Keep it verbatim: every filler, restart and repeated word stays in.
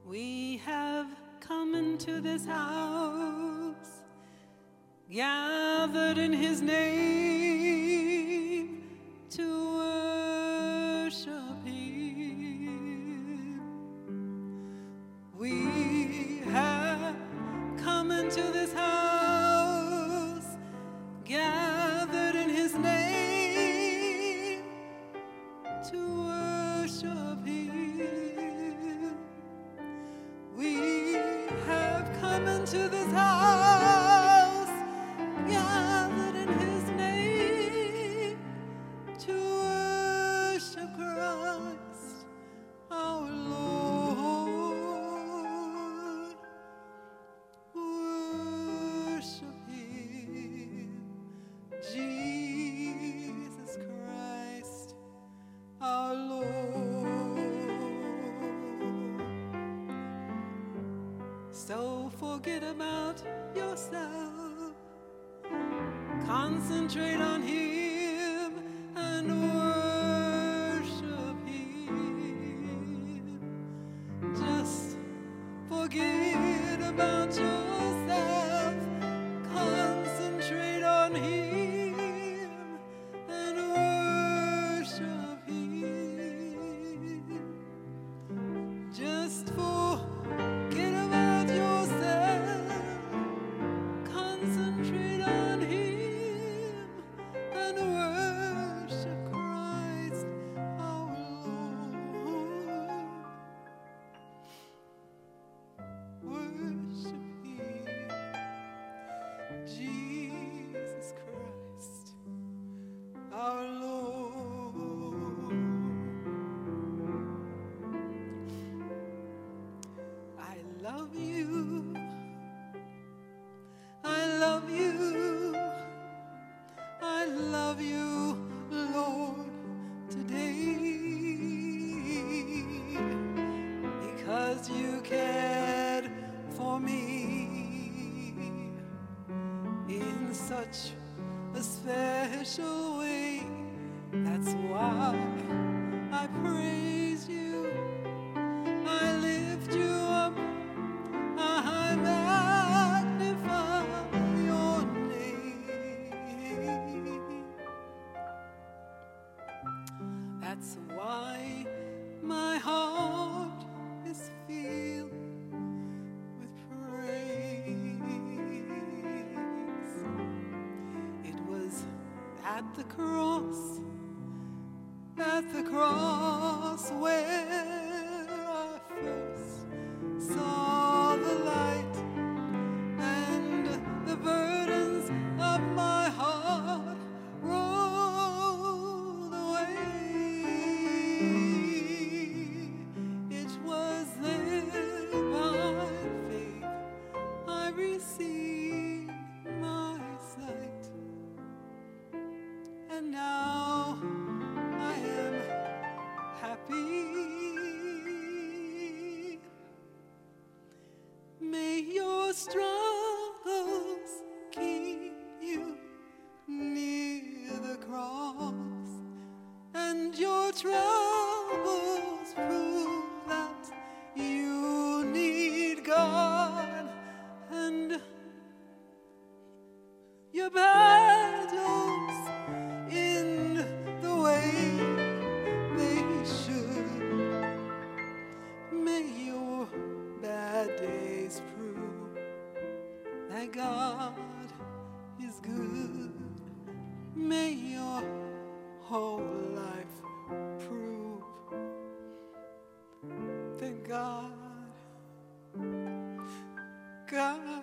We have come into this house, gathered in His name to worship Him. We have come into this house, gathered in His name to worship Him. We have come into this house, gathered in His name to worship Christ our Lord. Worship Him, Jesus Christ our Lord. So forget about yourself, concentrate on Him and worship Him. Just forget about yourself, concentrate on Him and worship Him. Just forget about yourself, concentrate on Him and worship Christ our Lord. Worship Him, Jesus Christ our Lord. I love you, I love you, I love you, Lord, today, because you cared for me in such a special way. That's why I praise you, I lift you up, I magnify your name. That's why my heart is filled with praise. It was at the cross, at the cross where I first saw the light, and the burdens of my heart rolled away. It was there by faith I received my sight, and now I am happy. May your struggles keep you near the cross, and your troubles prove that you need God, and your battles in the way they should. May your bad days prove that God is good. May your whole life prove that God, God